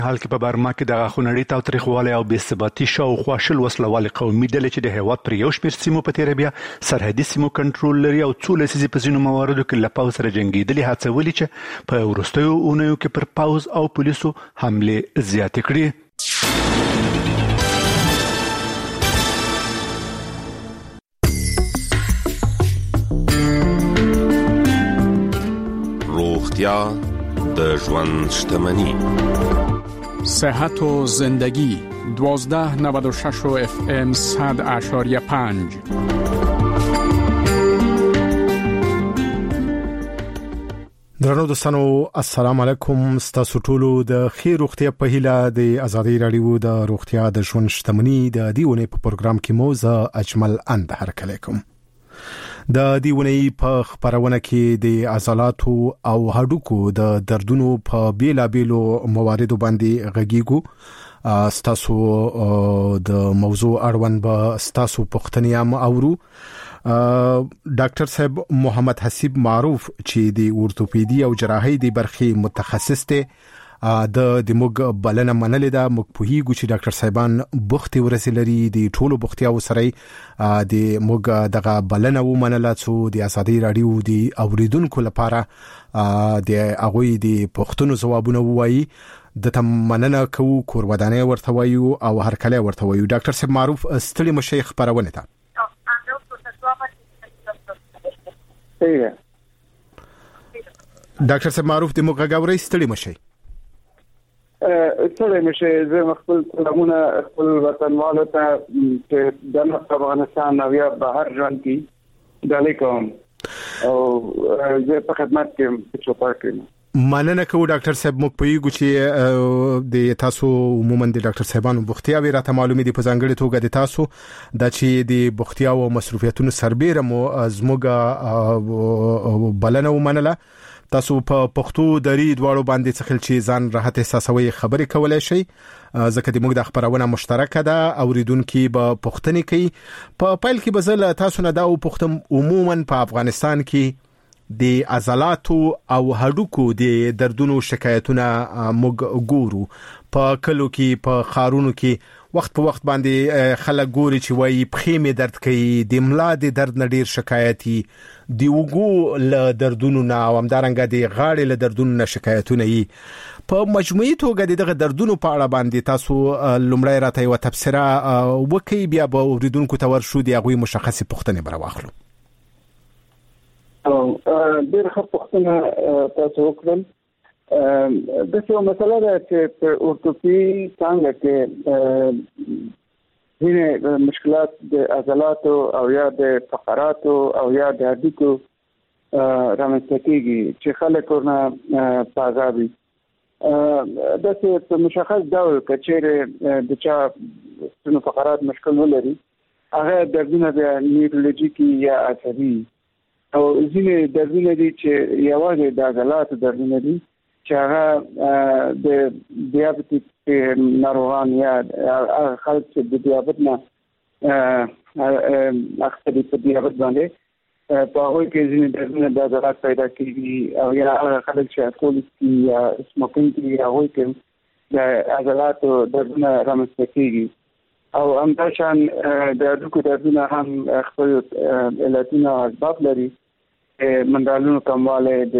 حال کې په برما کې د غاښونړۍ تاوتریخوالی او بې ثباتي شاوخوا 20 وسلوالې قومي ډلې چې د هېواد پر یو شمېر سیمو په تېره بیا سرحدي سیمو کنټرول لري او څو لسیزې په ځینو مواردو کې له پوځ سره جنګېدلې هڅولي چې په وروستیو اونیو کې پر پوځ او پولیسو حملې زیاتې کړي. روغتیا د ژوند شتمني. صحت و زندگی 1296 FM 100.5. درنو دوستانو السلام علیکم. ستاسو ټولو د خیر روغتیا په هیله د ازادي رادیو د روغتیا د ژوند شتمني د دیونه په پروګرام کې مو زه اجمل اند هرکلیکم. د دیونی په خبرونه کې د عضلاتو او هډوکو د دردونو په بیلابیلو مواردو باندې غږیږو. ستاسو د موضوع اړوند به ستاسو پوښتنې هم اورو. ډاکټر صاحب محمد حسیب معروف چې د اورتوپیدي او جراحي د برخې متخصص دی د موږ بلنه منلې ده. موږ په هیڅ چې ډاکټر صاحبان بوختي ورسې لري د ټولو بوختیاو سره د موږ دغه بلنه ومنله څو د ازادي رادیو د اوریدونکو لپاره د هغه د پوښتنو ځوابونه وایي. د تمننه کوو کورودانه ورته وایو او هر کله ورته وایو. ډاکټر صاحب معروف ستړي مشیخ خبرونه ده. ډاکټر صاحب معروف د موږ غاوري ستړي مشي. څه مشه زه خپل سلامونه خپل وطنوالو ته چې د افغانستان او یا بهر ژوند کې ډالې کوم او زه په خدمت کې چوپړ کوم. مننه کوم ډاکټر صاحب. موږ پوهیږو چې د تاسو عموما د ډاکټر صاحبانو بوختیاوي راته معلومه دي په ځانګړي توګه د تاسو د چې د بوختیاو او مصروفیتونو سربېره مو ازموګه بلنه ومنله. تاسو په پښتو دري دواړو باندې څخل چې ځان راحت احساسوي خبرې کولای شي ځکه د موږ د خبرونه مشترکه ده. اوریدونکو به پښتنې کوي. په پایل کې بزل تاسو نه دا پښتم عموما په افغانستان کې د عضلاتو او هډوکو د دردونو شکایتونه موږ ګورو. په کلو کې په خارونو کې وخت په وخت باندې خلک ګوري چې وایي پخې می درد کوي، د ملا د درد نه ډیر شکایتي، د وګو له دردونو نه او همدارنګه د غاړې له دردونو نه شکایتونه یي. په مجموعي توګه دغه دردونو په اړه باندې تاسو لومړی راته یو تفسیره وکي بیا به اوریدونکو ته ورشو د هغه مشخصي پوښتنې بر واخلو. ډېر ښه پوښتنه تاسو وکړل. د څه مسله ده چې په اورتوپي څنګه کې هیڅ مشکلات د عضلاتو او یا د فقراتو او یا د هډوکو رامنځته کیږي چې خلک ورنه پاغابي. د څه په مشخص ډول کچېره د چا څنو فقرات مشکل ولري هغه دردونه د نیورولوژیکي یا عصبي او ځینې دردونه دي چې یوازې د عضلاتو دردونه دي چې هغه د دیابیټیک ناروغان یا خلک چې د دیابت نه اخته دي په دیابت باندې په هغه کې ځینې دردونه د عضلات پیدا کیږي او یا هغه خلک چې الکول یا سموکینګ کوي هغه کې د عضلاتو دردونه رامنځته کیږي. او همداشان د هډوکو دردونه هم خپل علتونه او اسباب لري. منرالونو کمواله د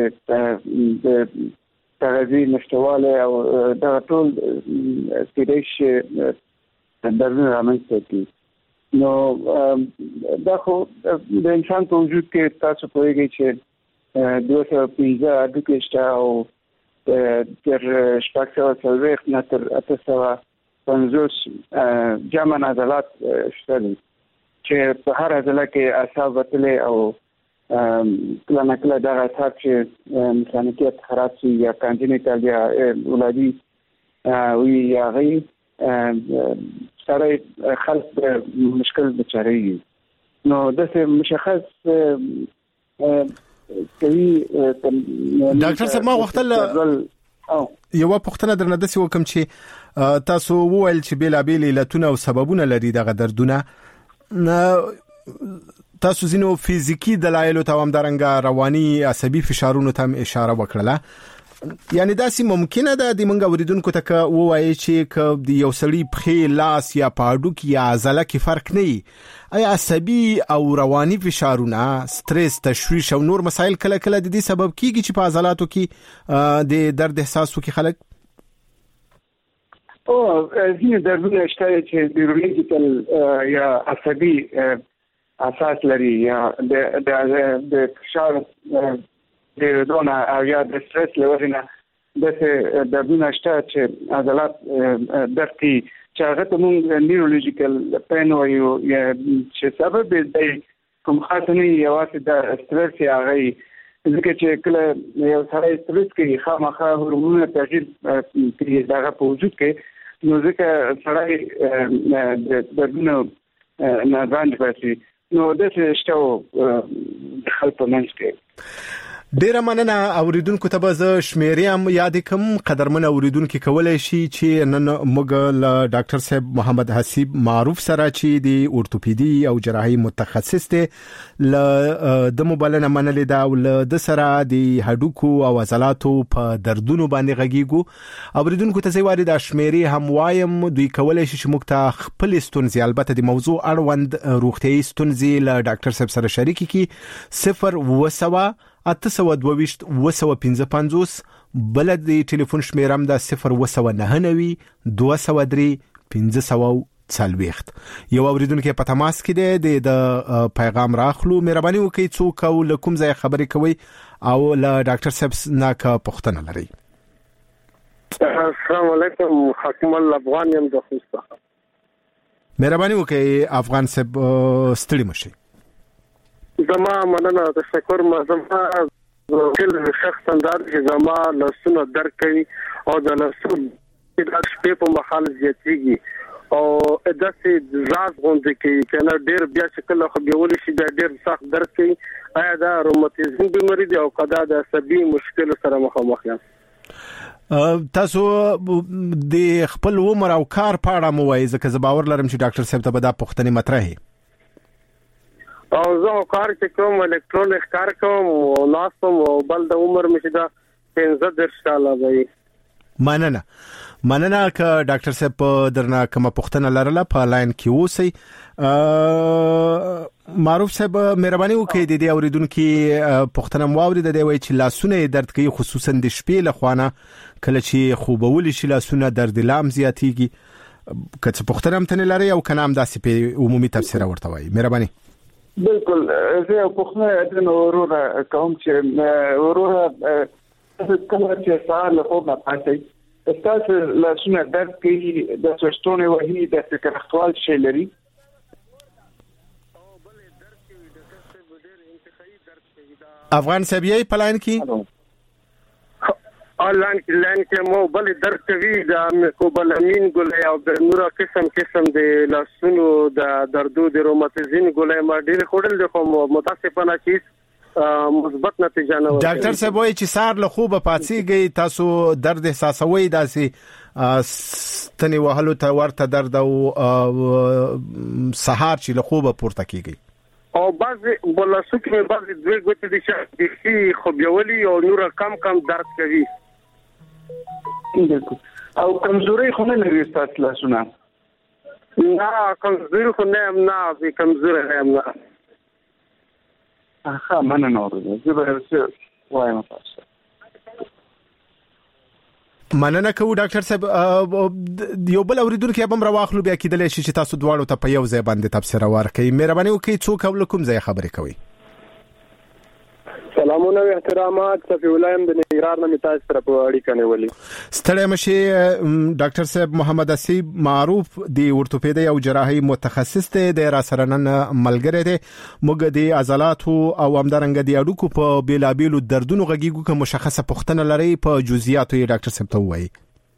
تغذیه نشټواله او دا ټول سټیج دردونه رامنځته کوي. نو دا خو د انسان په وجود کې تاسو پوهیږئ چې 215 هډوکي شته او تر شپږ نه تر 850 جمع عضلات شته چې په هر عضله کې اعصاب وتلې او کله نه کله دا اثر چې میکانیکیت خراب شي یا کانجنیټال یا ولادي وي یا غي سره خلق مشکل بچاري. نو دغه مشخص کوي. ډاکټر صاحب ما وختل یو پوښتنه درنه د څه وکم چې تاسو وویل چې بیلابیل علتونه او سببونه لري دغه دردونه. تاسو زینو فزیکی دلایل او همدارنګه رواني عصبي فشارونو ته اشاره وکړه. یعنی داسې ممکنه ده د منګه اوریدونکو ته وایي چې د یو سړی په لاس یا پاډو کې یا عضله کې فرق نه وي، آیا عصبي او رواني فشارونه، سټرس، تشویش او نور مسایل کله کله د دې سبب کیږي چې په عضلاتو کې د درد احساس وکړي خلک؟ ځینې دردونه شته چې نیورولوژیکل یا عصبي اساس لري، یا د فشار د دونه او یا د سټرس لورینه د دردونه شته چې عضلات درد کوي، چې هغه ته موږ نیورولوژیکل پین وایو، یا چې سبب د کوم خاص نه یوازې د سټرس یا هغه ځکه چې کله یو سړی سټرس کوي خامخا هورمونونه تغییر کوي دغه په وجود کې، نو ځکه سړی د دردونه نه ځان باسي. نو داسې شته خلک په منځ کې. ډیره مننه. اوریدونکو ته به زه شمیریم یاد کوم، قدرمن اوریدونکو کولای شي چې نن موږ له ډاکټر صاحب محمد حسیب معروف سره چې د اورتوپیدي او جراحي متخصص دی د موبایل نه منلې دا او د سره د هډوکو او عضلاتو په دردونو باندې غږیږو. اوریدونکو ته زه واري د شمیري هم وایم، دوی کولای شي چې موږ ته خپل ستونزې البته د موضوع اړوند روغتيایي ستونزې له ډاکټر صاحب سره شریک کړي. 0 255 بل د ټلیفون شمیرم د 0 203 540. یو اوریدونکو په تماس کې دی د پیغام راخلو. مهرباني وکړئ څوک او لکم ځای خبرې کوي او له ډاکټر صاحب نه کا پوښتنه لري. السلام علیکم، حکم الله افغان یم د خوسته. مهرباني وکړئ افغان صاحب ستړي مشي. زما مننه، تشکر. زما کل شخص انداز چې زما لاسونه درد کوي او د لاسونو د شپې په مخال زیاتېږي او داسې ځاز غونډه کوي کنه ډېر بیا شکل خو بیول شي د ډېر سخت درد کوي. آیا دا روماتیزم بیماری دی او کدا د عصبي مشکل سره مخامخ یم؟ تاسو د خپل عمر او کار په اړه مو وایي، ځکه زه باور لرم چې ډاکټر صاحب ته به دا پوښتنه مطرح وي. او زه کار چې کوم الکترونیک کار کوم او ناسم او بل د عمر مشه دا 15 ساله دی. مننه که ډاکټر صاحب درنه کوم پوښتنه لرله په لاین کې اوسئ. معروف صاحب مهرباني وکړئ د دې اوریدونکو پوښتنه واوري د وی چې لاسونه درد کوي، خصوصا د شپې لخوانه کله چې خوبول شي لاسونه درد لام زیاتیږي. که څه پوښتنه هم تنه لري او کنه هم داسې په عمومي تفسیر ورته وایي. مهرباني. بالکل. زه په خپله د وروره کوم چې وروره کله چې سهار له خوبه پاتې تاسو لاسونه درد کوي، د سستونه وهي د فکر اختوال شي لري؟ افغان صاحب یې پلان کې آنلاین کې مو بل درد کوي د کوبلامین ګولې او د نور قسم د لاسونو د دردو د روماتیزم ګولې ما ډېر خوړل د کوم متاسفانه چې مثبت نتیجه نه ورکړي. ډاکټر صاحب وایي چې سار له خوبه پاتېږي، تاسو درد احساسوي، داسې ستنې وهلو ته ورته درد او سهار چې له خوبه پورته کیږي او بعضی بلاسو کې بعضی دوی ګوتې دي چې خو بیولي او نور کم درد کوي. او کمزوري خو نه لري تاسو لاسونه؟ نه کمزوري خو نه کمزوري نه. اها مننه اورده زه به وایم تاسو. مننه کوم ډاکټر صاحب. یو بل اوریدونکو هم راواخلو بیا کېدلی شي چې تاسو دواړو ته په یو ځای باندې تفسیر ورکړئ. مهرباني وکړئ څوک او کوم ځای خبرې کوي؟ سلامونه او احترامات، صفی ولایم د نګران نه تاسو سره په اړیکه نیولې. ستړی مشه. ډاکټر صاحب محمد حسیب معروف د اورتوپیدي او جراحي متخصص دی، د را سره نن ملګری دی. موږ د عضلاتو او همدارنګه د اډوکو په بیلابیلو دردونو غږیږو. که مشخصه پوښتنه لري په جزئیاتو یې ډاکټر صاحب ته وایي.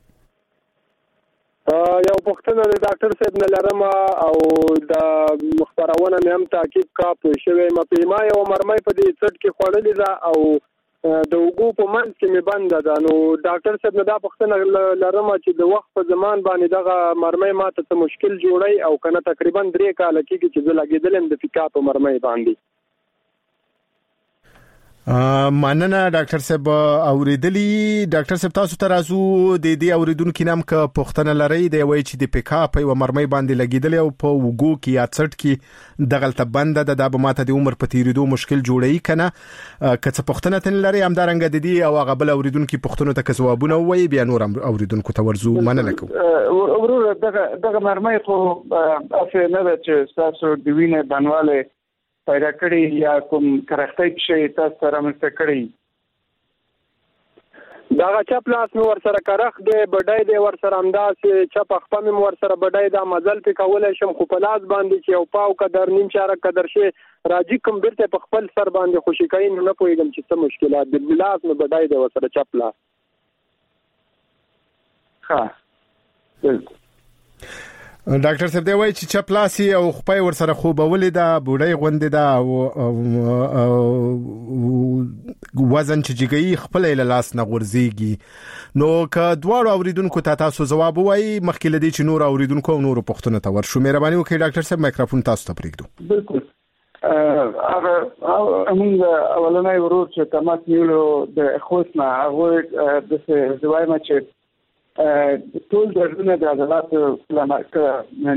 یو پوښتنه د ډاکټر صاحب نه لرم او د مخبرونه مې هم تاکید کا په شوی ما یو مرمۍ په دې څټ کې خوړلې ده او د وګو په منځ کې مې بنده ده. نو ډاکټر صاحب نه دا پوښتنه لرم چې د وخت په زمان باندې دغه مرمۍ ماته څه مشکل جوړي او کنه تقریبا 3 کال کېږي چې زه لګېدلم د فکا په مرمۍ باندې. مننه ډاکټر صاحب اوریدلی. ډاکټر صاحب تاسو ته راځو د دې اوریدونکو نام ک پښتنه لري د وای چې د پکاپ او مرمۍ باندې لګیدل او په وګو کې یا څټ کې دغلت بند د به ماته د عمر په تیریدو مشکل جوړی کنه کڅ پښتنه تن لري هم دارنګ د دې او غبل اوریدونکو پښتنو ته جوابونه وای بیا نور اوریدونکو ته ورزو مننه کوم. ورور دغه مرمۍ خو اصل نه چې تاسو د وینې بنواله پیدا کړی یا کوم کرختای شي تاسو سره مست کړی دا چپ لاس نو ور سره کرخ دی بډای دی ور سره انداز چپ خپل مم ور سره بډای دا مزل په کول شم خو په لاس باندې چې او پاو قدر نیم چاره قدر شي راځي کوم بیرته په خپل سر باندې خوشی کوي نه پوهیږم چې څه مشکلات د لاس نو بډای دی ور سره چپ لاس. ها بالکل ډاکټر صاحب دی وای چې چپلاسي او خپای ور سره خوبولې دا بوډۍ غوندې دا وزن چې جګي خپل له لاس نه غورځيږي نو که دواړو اوریدونکو ته تاسو جواب وای مخکې لدی چې نور اوریدونکو او نور پښتنه ته ورشو مهرباني وکړئ ډاکټر صاحب مایکروفون تاسو ته پریږدو. بالکل هغه موږ اولنۍ ورور چې تماس نیولو د خوښنه هغه د زوایمه چې ټول درونه د عضلات پلانک نه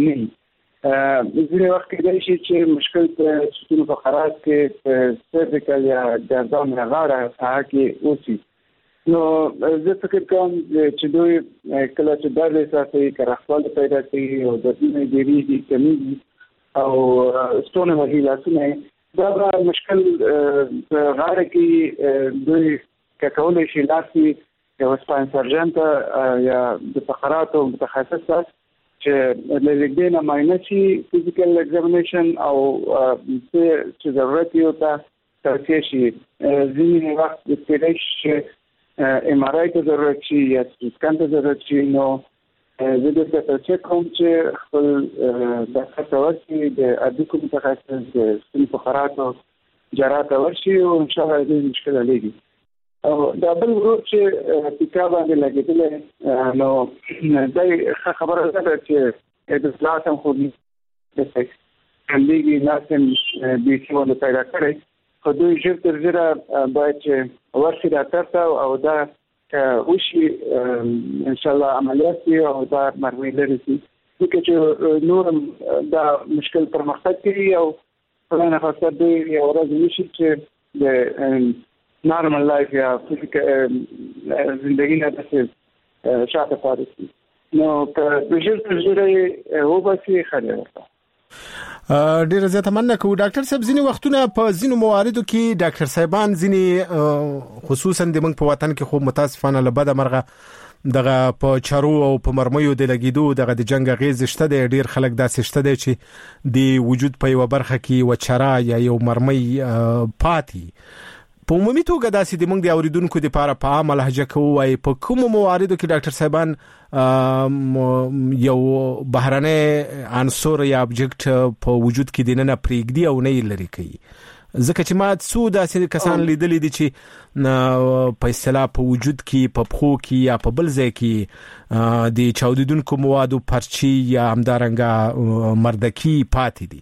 ځینې وخت کې د شي چې مشکل په ستونو فقرات کې سرټیکل یا ګردان غاړه هغه اوسي نو زه فکر کوم چې دوی کله چې درد احساسي کرخوال پیدا کوي او د دې ډیری کمی او ستونه وهي لاسونه دا مشکل غاړه کې دوی کول شي لاسي یو سپاین سرجن یا د فقراتو متخصص چې لږه ماینسي فزیکل ایگزامینیشن او چې ضرورت یو تاسو شي ځینې وخت د پیدایش ام ار آی ته ضرورت شي یا سکان ته ضرورت شي نو زه د تاسو کوم چې خپل د خاطراتي د اډوکو متخصص د فقراتو جراحت ورشي او ان شاء الله دې مشکل لګي. او دا بل ورو چې پکا باندې لګیدل نو دا خبره ده چې د اصلاحاتم خو دې کلیږي لازم دې څه ونه پیدا کړي خو دوی ژر تر ژره باید چې ورشي ډاکټر ته او دا وشي ان شاء الله عملیات او دا مرمۍ لري چې نور دا مشکل پرمختګ کوي او پلان خاصه دی او راځي چې د نارمل لایف یا فزیکل زندگی نه تاسو شاته پاتې نو که د ژوند تجربه وباسي خاله ډیر زیاته مننه کوم ډاکټر صاحب. ځینې وختونه په ځینو مواردو کې ډاکټر صاحبان ځینې خصوصا د موږ په وطن کې خو متاسفانه لبد مرغه دغه په چارو او په مرمایو د لګیدو دغه د جنگ غیز شته د ډیر خلک داسې شته چې د وجود په یو برخه کې و چرا یا یو مرمۍ پاتې په عمومي توګه داسې د موږ د اوریدونکو لپاره په عامه لهجه کوي په کوم مواردو کې ډاکټر صاحبان یو بهرانه عنصر یا ابجکټ په وجود کې د نه پریږدي او نه لري کوي ځکه چې ما څو داسې کسان لیدلې دي چې په اصطلاح په وجود کې په پخو کې یا په بل ځای کې د چاودیدونکو موادو پرچی یا همدارنګه مردکی پاتې دي.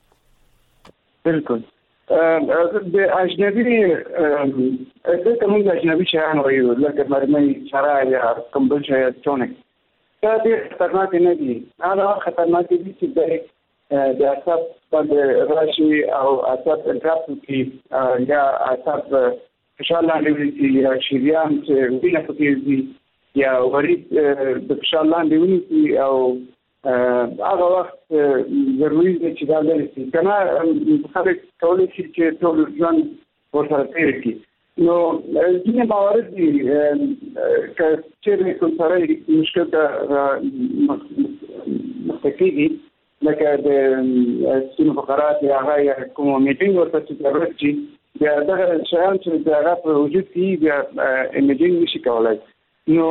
بالکل د اجنبي د کوم اجنبي شیان وایو لکه مرمۍ چرا یا کمبل شي ټونیک دا ډېر خطرناک نه دي. هغه خطرناک دي چې د اعصاب باندې راشي او اعصاب انټراپټ کی یا اعصاب فشار لاندې وي یا شریان چې وینه پکې دي یا ورید د فشار لاندې وي او هغه وخت ضروري دی چې دا لري کنه خلک کولای شي چې ټول ځان ورسره تیر کړي. نو ځینې موارد دي چې کوم سره مشکل ته مستقیږي لکه د سینو فقرات یا هغه کوم میټینګ ورته ضرورت شي بیا دغه شیان چې هغه په وجود کې بیا ایمیجینګ نشي کولای. نو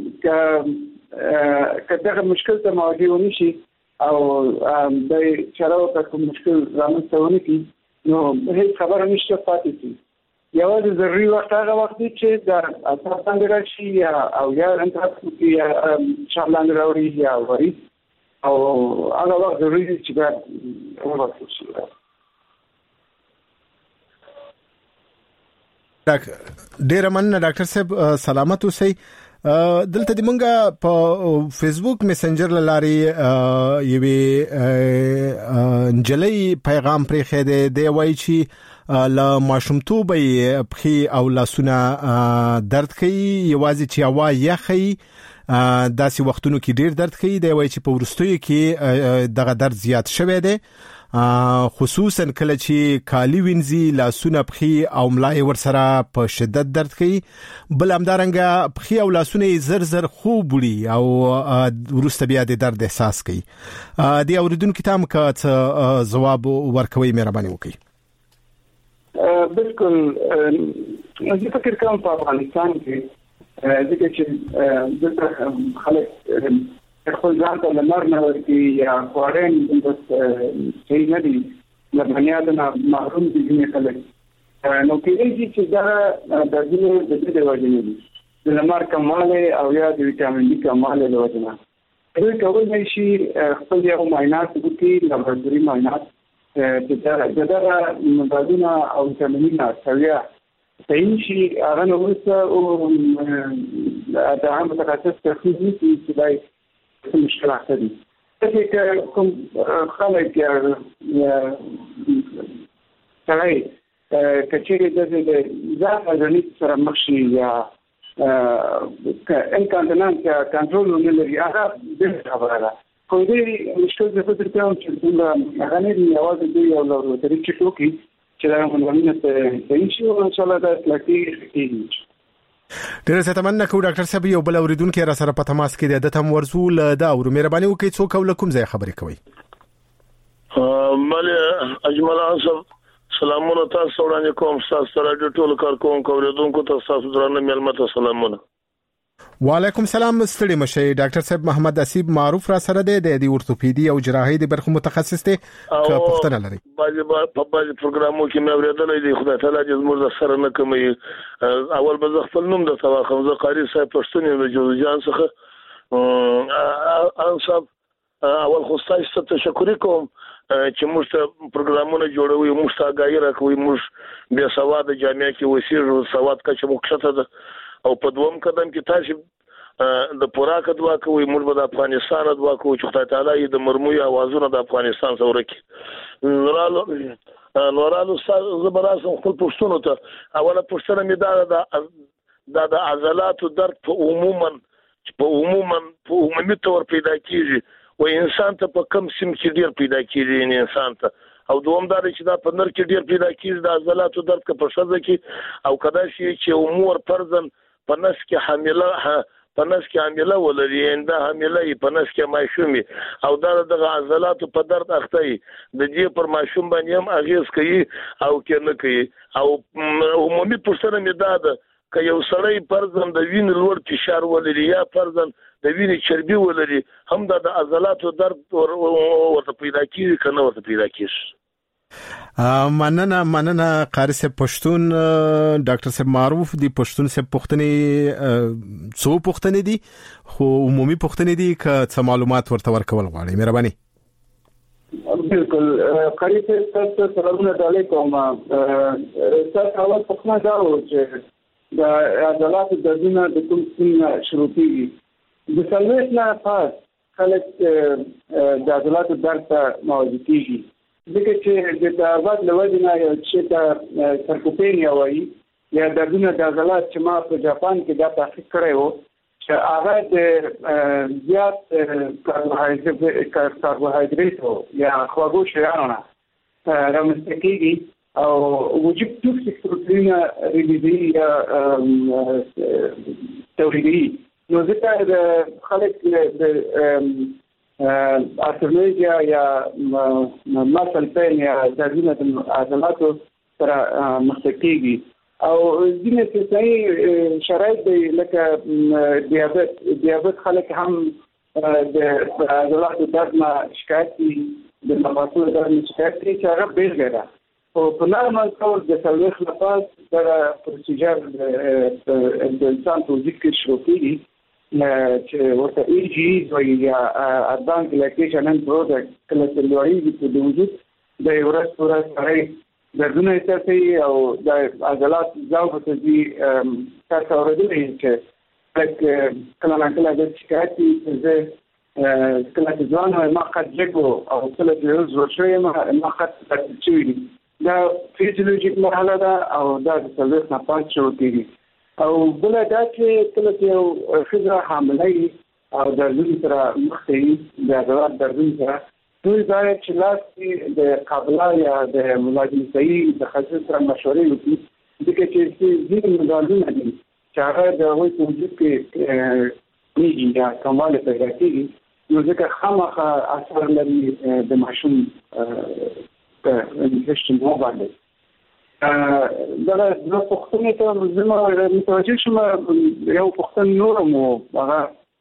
که دغه مشکل ته مواجه ونشي او د چارو په کوم مشکل رامنځته ونه کړي نو هیڅ خبره نشته پاتې شي. یوازې ضروري وخت هغه وخت دی چې د اعصاب باندې راشي یا او یا انټراکټ یا شاملان راوړي یا ورید او هغه وخت ضروري دی چې دا وکړل شي. ډیر مننه ډاکټر صاحب سلامت اوسئ. دلته د مونږه په فیسبوک میسنجر لاري یوه انجلي پیغام پرې خېده دی وایي چې لا ماشومتوب په او لاسونه درد کوي یوازې چې هوا یخي داسې وختونو کې ډیر درد کوي دی وایي چې په ورستیو کې دغه درد زیات شوی دی خصوصا کله چې کالی وینځي لاسونه پخي او ملای ورسره په شدت درد کوي بل همدارنګه پخي او لاسونه زر زر خوب وړي او ورسته بیا د درد احساس کوي. دی اوریدونکو ته مکه جواب ورکوي مهرباني وکړئ. بالکل زه فکر کوم په افغانستان کې ځکه چې خلک خپل ځان ته لمر نه ورکي یا خوارین بس صحیح نه دي لبنیادنا محروم دي ځینې خلک نو کېږي چې دا د دې د وجې نه دي د لمر کمواله او یا د ویټامین ډي کمواله له وجې نه دوی کولای شي خپل یو معاینات وکړي لابراتوري معاینات چې دا مدادونه او ویټامینونه سویا صحیح شي هغه نو ورته او د عام متخصص تخصص چې دای مشکلات دي. چې کوم خلک سړی کچېرې د ځان غوښتنې سره مخ شي یا انکانټنانس یا کنټرول نه لري هغه د خبره ده. خو دې مشکل څه فکر کوم چې هغه نه دی یوازې دی یو لوري چې ټوکی چې دا مونږ ته شي او ان شاء الله دا کېږي. ډېر زیاته مننه کوم ډاکټر صاحب یو بل اوریدونکو را سره په تماس کې د تم ورزول دا او مهرباني وکړئ څوک ولکم ځای خبرې کوي. مال اجمل انصر سلامونه تاسو وړاندې کوم تاسو راډیو ټول کار کوم اوریدونکو تاسو درنه ملمت سلامونه. وعلیکم السلام ستړي مشه ډاکټر صاحب محمد اسیب معروف را سره دی د اورتوپیدي او جراحي د برخه متخصص دی که پښتنه لري په باندې پروګرامو کې مې اوریدلې دی خدای تعالی دې زموږ سره نه کوي. اول به خپل نوم د تواخم زه قاری صاحب پښتون یم د جوزجان څخه انصاف اول خو تاسو ته تشکر کوم چې موږ ته پروګرامونه جوړوي موږ ته غاړي راکوي موږ به سواد جامعه کې وسیرو سواد کچه مخشته ده او په دوم قدم کې تاسو د پوراکه دعا کوي موږ به د افغانستان دعا کوو چې خدای تعالی د مرموي اوازونه د افغانستان څخه ورکړي. نورالو زبراسم خپل پښتون ته اوله پښتنه می دا د عضلاتو درد په عمومي تور پیدا کیږي او انسان ته په کم سیم کې ډیر پیدا کیږي انسان ته او دوم دا چې دا په نر کې ډیر پیدا کیږي د عضلاتو درد په شذ کې او کدا شي چې امور فرضاً په نس کې حامله ولري انده حامله په نس کې ماشومي او دا د عضلاتو په درد اخته د دې پر ماشوم باندې هم اغیز کوي او کې نه کوي او عمومي پښتنه می دا ده که یو سړی فرضاً د وینې لوړ فشار ولري یا فرضاً د وینې چربي ولري هم د عضلاتو درد ورته پیدا کیږي کنه ورته پیدا کیږي. مننه قاری صاحب پښتون ډاکټر صاحب معروف دی پښتون صاحب پښتني څو پښتني دي خو عمومي پښتني دي که څه معلومات ورته ورکول غواړي مهرباني. بالکل قاری صاحب تاسو سلامونه علیکم. تاسو اول پښتنه دا و چې د عضلاتو دردونه د کوم څنګه شروع کیږي د سلويت نه پاس خلک د عضلاتو درد ته مواجه کیږي ځکه چې د تعرض لوجنه یو چې سرکوپینیا وایي یا دردونه د عضلات چې ما په جاپان کې دا تحقیق کړی و چې هغه د زیات کاربوهایډریټ یا خواږه شیانو نه رامنځته کیږي او وجود توکسیک پروتین ریلیزي یا تولیدي نو ځکه د خلک د ارترولوژیا یا مسل پین یا دردونه د عضلاتو سره مخته کیږي او ځینې صحي شرایط دی لکه دیابت خلک هم د عضلاتو درد نه شکایت دي د مفاصلو درد نه شکایت دي چې هغه بیلګه ده او په نارمل ډول د سلويخ لپاره دا پروسیجر د انسان په وجود کې شروع کیږي چې ورته EEG یا ادوانس ګلیکیشن اند پروډکټ کله چې لوړیږي په وجود د ورځ پورې سره دردونه احساسي او د عضلات ضعف ته دي تاسو اورېدلئ چې کله ناکله د شکایتي زه کله چې ځوان ما قد جګو او کله چې زه شوی ما قد تچوي دا فیزیولوژیک مرحله ده او دا د څلور نه پات شو کېږي او بل دا چې کله چې خزر حاملې او دردونه سره مخ ته د عضلات دردونه سره دوی باید چې لاسي د قابله یا د ملازمتي د خصوص سره مشورې وکړي ځکه چې ځینې مدارونه دي چې هغه د وایي په وجود کې کېږي یا کمال پیدا کېږي نو ځکه خامخا اثر لري د ماشوم په انفیکشن باندې دا د پښتنې ته زما متوجه شوم یو پښتون نور مو هغه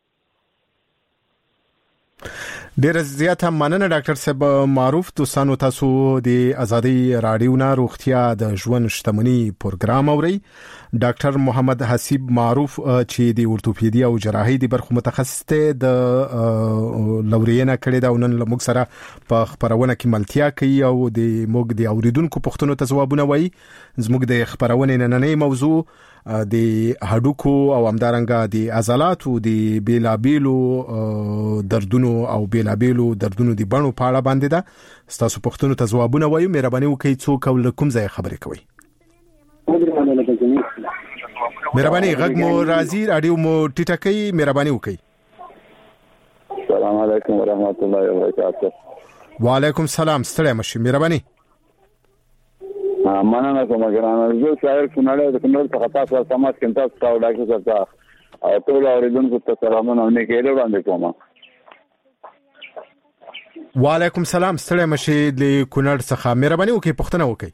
ډیر زیات مننه ډاکټر صاحب معروف دوستانو تاسو د ازادي رادیو نه روغتیا د ژوند شتمنۍ پروګرام اوري ډاکټر محمد حسیب معروف چې د اورتوپیدي او جراحي د برخو متخصص ته د لورینه کړي دا ونن لمغ سره په خبرونه کې ملتیا کوي او د موږ د اوریدونکو پښتنو ته ځوابونه وایي زموږ د خبرونه نننې موضوع د هډوکو او همدارنګه د عضلاتو د بیلابیلو دردونو او بیلابیلو دردونو د بڼو په اړه باندې ده تاسو پښتنو ته ځوابونه وایي مهرباني وکړئ څوک او کوم ځای خبرې کوي مهرباني غږ مو راځي رادیو مو ټیټه کوي مهرباني وکړئ السلام علیکم ورحمت الله وبرکاته وعلیکم السلام ستړي مشي مهرباني مننه کوم ګرانه زه شاعر کونړ د کونړ څخه تاسو سمات کې تاسو او ډاکټر صاحب او ټول اوریدونکو ته سلامونه او نیکي وړاندې کوم وعلیکم السلام ستړي مشي د کونړ څخه مهرباني وکړئ پښتنه وکړئ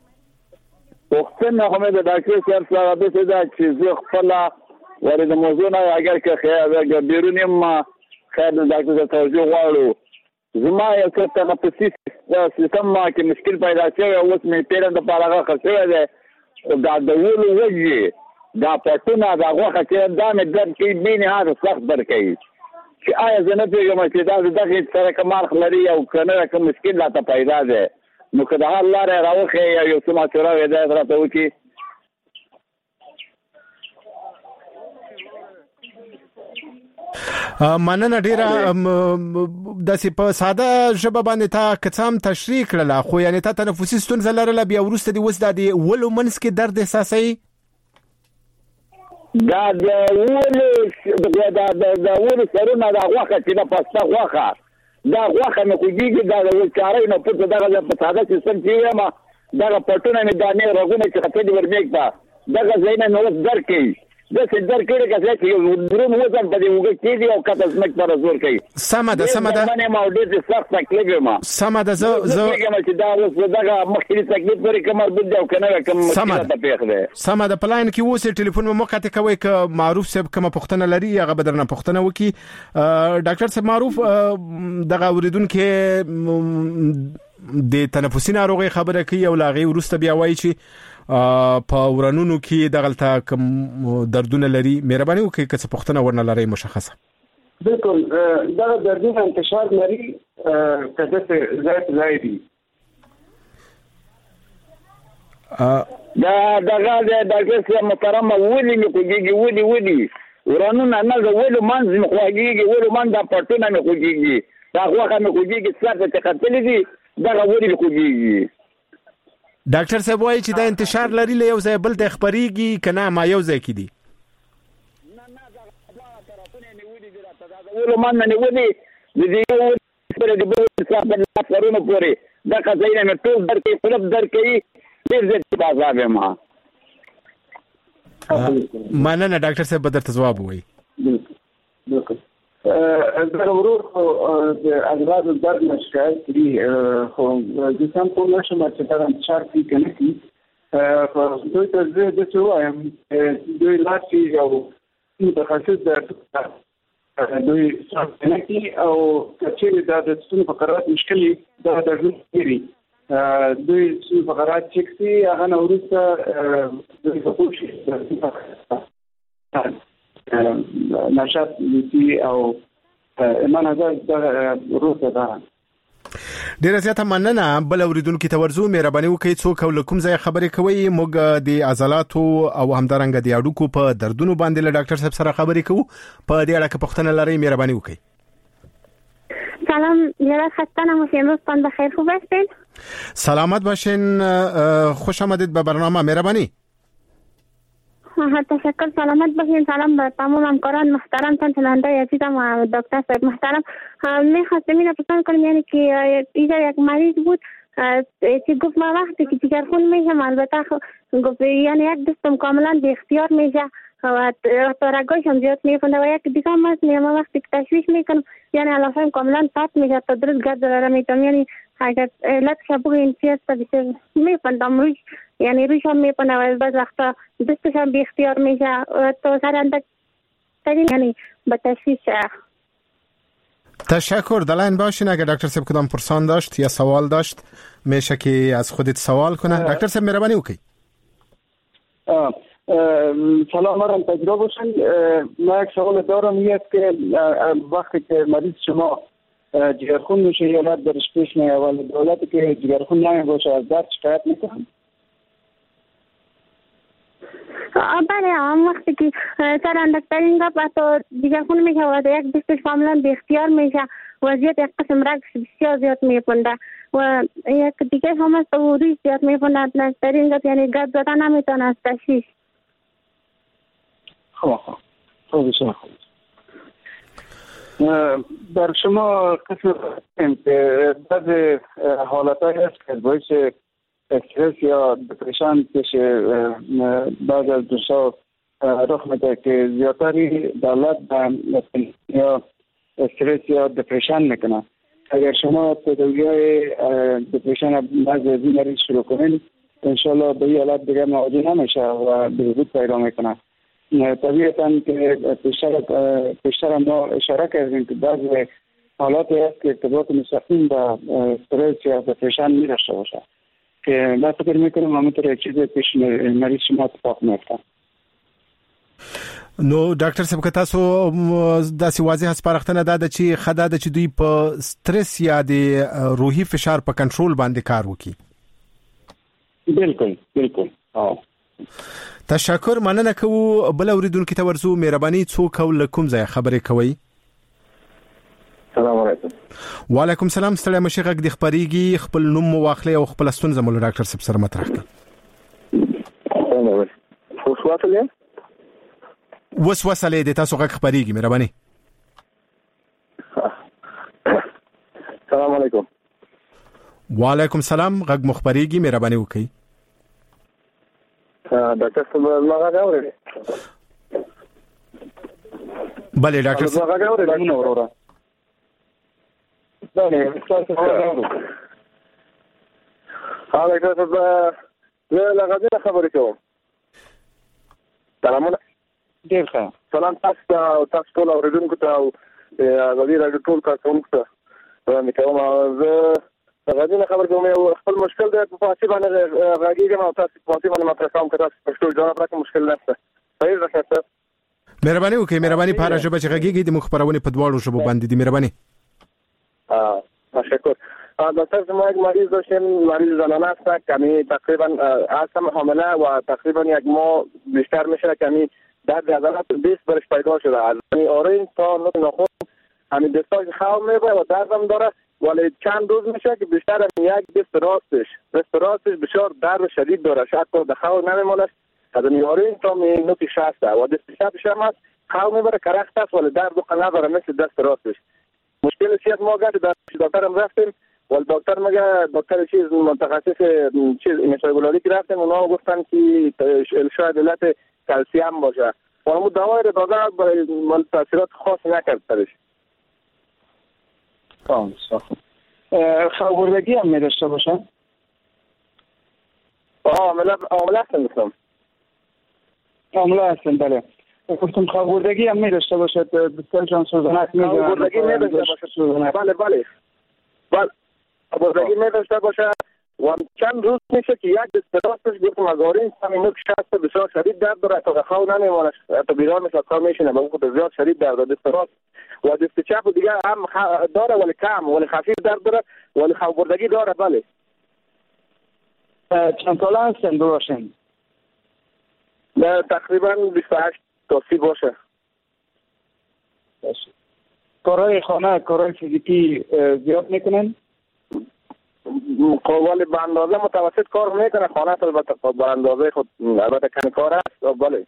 پښتنه هم د ډاکټر صاحب سره د څه د چې زه خپل ورته موضوع نه اگر که خیر بیرونی ما خیر د ډاکټر صاحب توجه غواړو زما یو څه تنفسي سیستم ما کې مشکل پیدا شوی او اوس مې پیرند په اړه خبره ده دا د وولو وږي دا پټونه دا غوخه چې دا مې درد کې بینه هغه سخت درکې چې آیا زه نه پیږم چې دا دغه سره کمال خلري او کنه کوم مشکل لا ته پیدا ده نو که دا الله راوخه یو څه ماشوره وې دا راته وکی مننه ډیره داسې په ساده ژبه باندې تا کڅام تشریح کړل خو یعنی تا تنفسي ستونزه لرله بیا ورسته دی وس د ولو منس کې درد احساسي دا د ولو سرونه دا غوخه چې د پسته غوخه دا غوخه مې کوجیږي دا د چارې نه پټه دغه په ساده سیستم کې ما دغه پټونه مې دانې رغونه چې خطې دی ورمېږه دغه زینه نو درکې د څنګه کېږي چې یو درون وزن په دې وګړي کې او کته سمک پر زور کوي سمده باندې ما ډېر سخت تکلیف ما سمده زه چې دا اوس دغه مخکې تکلیف لري کمر بده او کنه کوم مشکل ته پیښ ده سمده پلاین کې وسه ټلیفون مو مخاطب کوي ک معروف صاحب کوم پښتنه لري هغه بدرنه پښتنه وکي ډاکټر صاحب معروف دغه اوریدونکو د تنفسي ناروغي خبره کوي او لاغي ورسته بیا وایي چې په ورانونو کې دغلطه کوم دردونه لري مهرباني وکړئ که څه پښتنه ورنه لري مشخصه بالکل دا دردونه انتشار لري کده څه زائدي دا دغه د ډاکټر محترم ولي مې کوجیږي ولي ورانونه نه ولې منځ مې کوجیږي ولې من دا پټونه مې کوجیږي دا غوخه مې کوجیږي څه ته قتلې دي دا ولې کوجیږي ډاکټر صاحب وایي چې دا انتشار لري له یو ځای بل ته خبريږي کنه ما یو ځای کې دي نه دا طرفونه نیولې دي راته دا ولې من نه ولې د دې سره د بل څخه په لاسونو پورې دا ځای نه ټول درکې طلب درکې ډېر ځای بازار ما مننه ډاکټر صاحب بدر ته جواب وایي بالکل دا ورور د اغراض درد مشکل دي خو د سم په نشم چې دا انتشار کوي کنه په دوی ته زه د څه وایم دوی لاسي او متخصص د دوی څنګه او چې دا د څه په قرارات مشکل دا د ژوند لري دوی څه په قرارات چکسي هغه نورسته دوی په کوشش نشاط دي او ایمان هزار روزه ده ډیر زیاته مننه. بل اوریدونکو ته ورزو مهرباني وکړئ څوک او کوم ځای خبرې کوي. موږ د عضلاتو او همدارنګ د اډوکو په دردونو باندې له ډاکټر صاحب سره خبرې کوو. په دې اړه که پوښتنه لرئ مهرباني وکړئ. سلام، یاد خستانه باشین. روزتان بخیر، خوب هستین؟ سلامت باشین، خوش آمدید به برنامه. مهربانی. تشکر. سلامت باشین. سلام به تمام همکاران محترم، شنونده عزیزم و دکتر صاحب محترم. می‌خواستم اینو پرسان کنم، یعنی که اینجا یک مریض بود که گفت ما وقتی که جگرخون میشم، البته گفت یعنی یک دستم کاملا بی اختیار میشه و رگایش هم زیاد میفنده و یک دیگه هم هست ما وقتی که تشویش میکنم یعنی علافم کاملا پات میشه تا درست گرد داره میتونم، یعنی اگر علت شبوه این چی هست بسیار میفندم روش، یعنی روش هم میفنده و بعض وقتا دستش هم بی اختیار میشه تا سر اندک یعنی به تشویش. تشکر. دلین باشین. اگر دکتر صاحب کدام پرسان داشت یا سوال داشت میشه که از خودت سوال کنه. دکتر صاحب مهربانی وکړئ. سلام علیکم. تجربه باشین. من یک سوال دارم، یک که وقتی که مریض شما جگرخون میشه یا نه درش پیش میاد، ولی دولتی که جگرخون نمیشه از درد شکایت میکنن؟ بله، هم وقتی که سر اندکترین گپ تا جگرخون میشه و یک دستش کاملا بی اختیار میشه و زیاد یک قسم رگش بسیار زیاد میپنده و یک دیگه هم است و روی زیاد میپنده. اندکترین گپ یعنی گپ زدن نمیتونه از تشویش. خوب در شما قسم که بعض حالتایی هست که باعث استرس یا دپرشن پیش بعض از دوستا رخ میده که زیادتری دولت یا استرس یا دپرشن میکنه. اگر شما تداوی‌های دپرشن بعض از این مریض شروع کنید انشالله به این حالت دیگه مواجه نمیشه و بهبود پیدا میکنه. طبیعتاً که پیشتر ما اشاره کردیم که بعضی حالاتی هست که ارتباط مستقیم با استرس یا دپرشن می‌داشته باشه که من فکر میکنم همونطور یک چیز پیش مریض شما اتفاق میفته. نو ډاکټر صاحب که تاسو داسې واضح سپارښتنه ده چې خدای د چې دوی په سټرس یا د روحي فشار په کنټرول باندې کار وکړي. بالکل. تشکر. مننه کوو. بل اوریدونکو ته ورزو مهرباني څوک او کوم ځای خبرې کوي. سلام علیکم. وعلیکم سلام. ستړی مشه غږ د خبريږي. خپل نوم واخلئ او خپل ستونزه مول ډاکټر صاحب سره مطرح کړئ. وسوسه د تاسو غږ خبريږي. مهرباني. سلام علیکم. وعلیکم سلام. غږ مخبريږي. مهرباني وکړئ. ډاکټر صاحب ما غږ اورئ؟ بله ډاکټر صاحب. ما غږ اورئ؟ بله تاسو اورئ؟ ډاکټر صاحب زه له غږه خبرې کوم. سلامونه. ډیر ښه. سلام تاسو ته ټول اوریدونکو ته او غوړي راډیو ټول کارکونکو ته وړاندې کوم. زه غږی خبر کوم یو خپل مشکل دی په فارسی باندې غږیږم او تاسو په فارسی باندې مطرح کوم که تاسو پښتو جواب راکړئ مشکل نشته. صحیح راځه. مهرباني وکړئ. مهرباني په هر ژبه چې غږیږي د مخبرونه په دواړو ژبو باندې دي. مهرباني. تشکر. دکتر زما یک مریض داشتیم، مریض زنانه است، کمی تقریبا هستم حامله و تقریبا یک ماه بیشتر میشه کمی درد عضلات 20 برش پیدا شده. از آرین تا نخون همین دستاش خواب میبره و دردم داره، ولی چند روز میشه که بیشتر یک دست راستش بسیار درد شدید داره، شاید تا خواب نمیمونه. از آرین تا نوک شسته و دست چپش هم هست خواب میبره کرخت است ولی درد نداره مثل دست راستش. مشکل چیز ما گفت دکترم رفتیم ولی دکتر مگه دکتر چیز متخصص چیز اینشاگولاری که رفتیم اونا گفتن که شاید علت کلسیم باشه و اون دوای رو داده من تاثیرات خاص نکرد سرش. خوابوردگی هم می داشته باشه؟ عامله هستم گفتم. عامله هستم بله. گفتم خوابوردگی هم می داشته باشه بسیارشان سوزنک می داشته خوابوردگی می داشته باشه. بله خوابوردگی می داشته باشه و چند روز میشه که یک دست راستش گفتم مگارین همین نوک شخص بسیار شدید درد داره تا خواهو نمیمونه تا بیرار میشه کار میشینه به اون خود بسیار شدید درد داره دست راست و دست چپ دیگه هم داره ولی کم ولی خفیف درد داره ولی خواب بردگی داره. بله. چند ساله هستن باشین؟ تقریبا 28 تا 30 باشه. کارهای خانه کارهای فیزیکی زیاد میکنن؟ ولی به اندازه متوسط کار میکنه. خانه البته به اندازه خود البته کمی کار است. بله.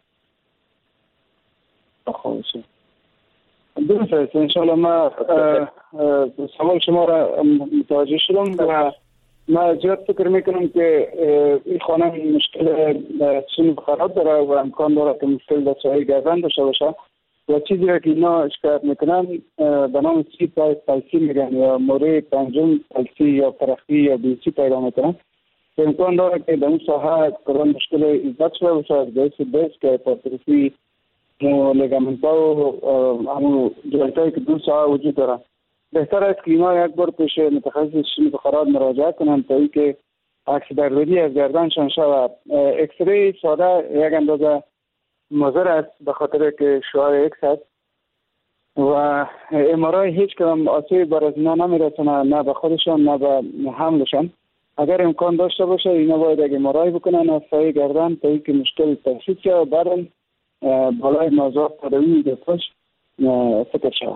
خوبه. درسته. انشالله ما سوال شما را متوجه شدم و ما زیاد فکر میکنم که این خانه مشکل سون خراب داره و امکان داره که مشکل در ساحه گردن داشته باشه و چیزی را که اینا شکایت میکنن به نام سی پایسی میگن یا موره پنجم پایسی یا پرختی یا بیسی پیدا میکنن که امکان داره که در اون ساحه کدام مشکل ایجاد شده باشه از باعث که پاتروفی لگامنتا و همون جوانتایی که دو ساحه وجود داره. بهتر است که اینا یک بار پیش متخصص شنی خراب مراجعه کنن تا اینکه عکس دردی از گردنشان شود. اکسری ساده یک اندازه مضر است به خاطر که شعاع ایکس است و ام‌آرآی هیچ کدام آسیب بر از اینا نمیرسونه، نه به خودشان نه به حملشان. اگر امکان داشته باشه اینا باید یک ام‌آرآی بکنن از سایه گردن تا اینکه مشکل تشخیص شه و بعد بالای موضوعات تداوی دستش فکر شود.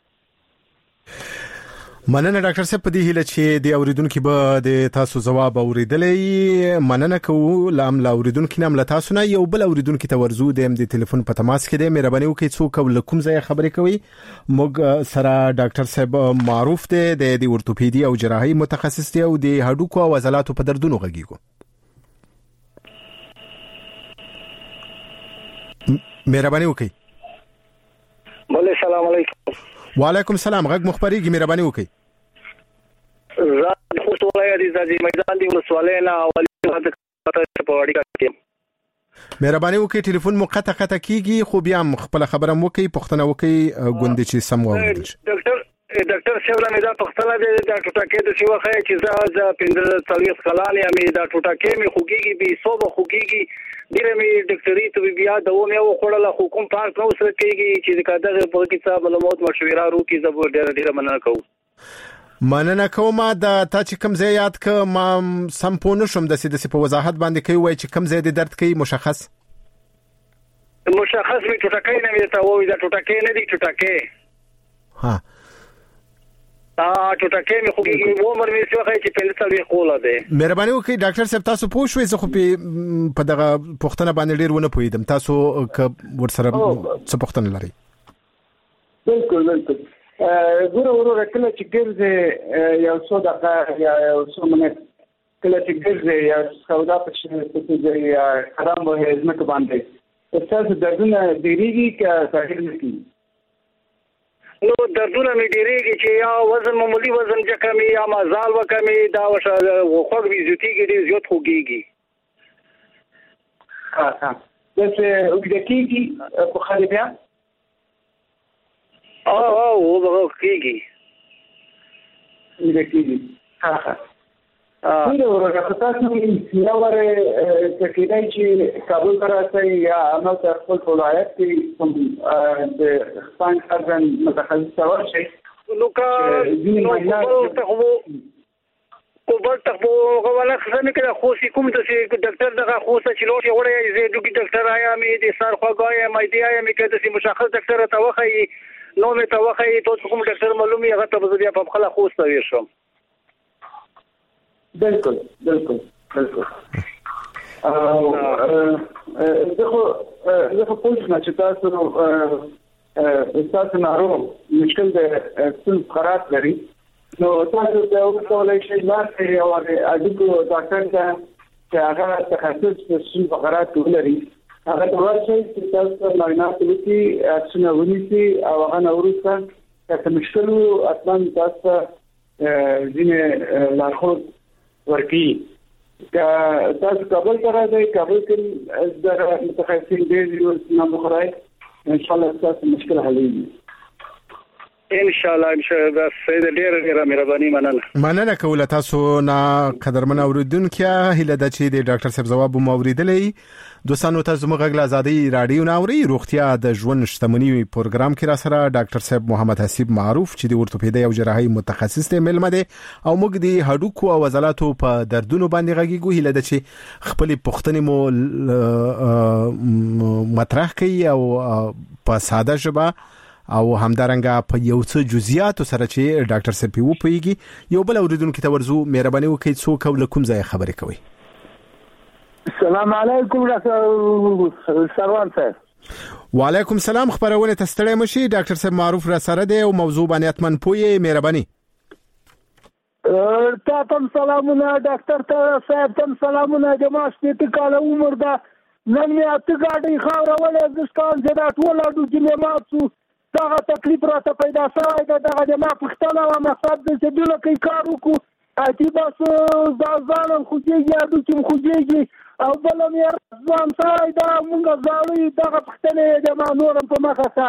مننه ډاکټر صاحب په دې هیله چې د اوریدونکو به د تاسو جواب اوریدلې. مننه کوو لام اوریدونکو نام له تاسو نه یو بل اوریدونکو ته ورزو د ټلیفون په تماس کې د مهرباني وکړئ څوک ولکم ځای خبرې کوي. موږ سره ډاکټر صاحب معروف دی د اورتوپیدي او جراحي متخصص دی او د هډوکو او عضلاتو په دردونو غږیږي. مهرباني وکړئ. بله سلام علیکم. وعلیکم السلام. غږ مخبريږي مهرباني وکړئ. زه خو ټولای دي د میدان دی ولسوالۍ نه اولي د پوړی کې. مهرباني وکړئ ټلیفون مو قطع کیږي خو بیا خپل خبره مو کوي پښتنه وکړئ غوندې چې سم واورئ. ډاکټر صاحب نه دا پښتنه د ټوټاکې د څه وخت چې زه 15 کلان یم دا ټوټاکې می خوګيږي به صوب خوګيږي ډیره می ډاکټري ته بیا دونه یو خړله حکومت پارک نو سره کېږي چې کاده په کې څه معلومات مشوره ورو کې زبر ډیره مننه کوم. مننه کوم دا تا چې کوم ځای یاد ک ما سم پونه شم د سې په وضاحت باندې کوي وای چې کوم ځای د درد کوي مشخص می ټوټاکې نه وي ته وای دا ټوټاکې نه دي ټوټاکې ها ټوټاکې می خوګي عمر می څه وخت چې په لته خوله ده. مهرباني وکړئ ډاکټر صاحب تاسو پوه شوئ زه خو په دغه پښتنه باندې ډیر ونه پوهیدم تاسو ورسره څه پښتنه لري؟ بالکل ګوره کله چې ګرځي یو څو دقیقه یا یو څو منټ کله چې ګرځي یا سودا پښې یا خراب وه ځمکه باندې تاسو دردونه ډیریږي که تغیر نه کوي؟ نو دردونه می ډیریږي چې یا وزن معمولی وزن کمی یا مازال وکمي دا وشه خوږ وی زیاتیږي ډیر زیات خوږيږي. ها دغه وګړي په خالي بیا او کېږي وګړي ها نو ورته تاسو یو وره کېدای چې کابل ته راځي یا نو تر خپل ولایت کې کوم د خپل ځان متخصص ورشي نو کا کوبل ته غواړم خزمه کړه خو سې کوم د ډاکټر دغه خو چې لوټ وړي زه دوی ډاکټر آیا مې د سر خواګای مې دی آیا مې کده چې مشخص ډاکټر ته وخی نو مې ته وخی ته کوم ډاکټر معلومي هغه ته بیا په خلا خو ستوي شم. بالکل زه خو پوښتنه چې تاسو ناروغ مشکل د سن خراب لري نو تاسو ته وکولای شئ چې یو اډیکو ډاکټر ته چې هغه تخصص په سن فقرات ولري هغه ته ورشئ چې تاسو معاینات وکړي اکسونه ونیسي او هغه نورسته چې مشکل اصلا تاسو ځینې لارښود ورکی تاسو کابل ته راځئ کابل کې د متخصصین ډېر یو نام خورای ان شاء الله تاسو مشکل حلېږي. ان شاء الله دا سید ډیره مهرباني مننه کوله تاسو نه قدرمن اوریدونکو هله د چې د ډاکټر صاحب جواب مو اوریدلې دوستانو تاسو مغل ازادي رادیو ناوري روغتیا د ژوند شتمنۍ پروګرام کې را سره ډاکټر صاحب محمد حسیب معروف چې د اورتوپیدي او جراحي متخصص دی ملمه دی او موږ د هډوکو او عضلاتو په دردونو باندې غږیږو هله د چې خپل پوښتنې مو مطرح کړي او په ساده ژبه او همدارنګه په یو څه جزئیات سره چې ډاکټر صاحب یو پیږي یو بل اوریدونکو ته ورزو مهرباني وکړئ څوک او کوم ځای خبرې کوي. السلام علیکم ډاکټر سروان صاحب. وعلیکم السلام خبرونه تستړی مشي ډاکټر صاحب معروف را سره دی او موضوع باندې اتمن پوي مهرباني. تاسو سلامونه ډاکټر صاحب تم سلامونه جما ستې کال عمر دا نن می اته گاډي خاورولې ځکان چې دا ټول اډو کې ماتو دا تکلیف راته پیدا شوی دا د ما پښتنه او مقصد چې دله کې کار وکړو اتی بس ځان خوږیږي اډو کې خوږیږي او بل مې ځان سره دا مونږ ځاړي دا پښتنه د ما نورم په مخه ښه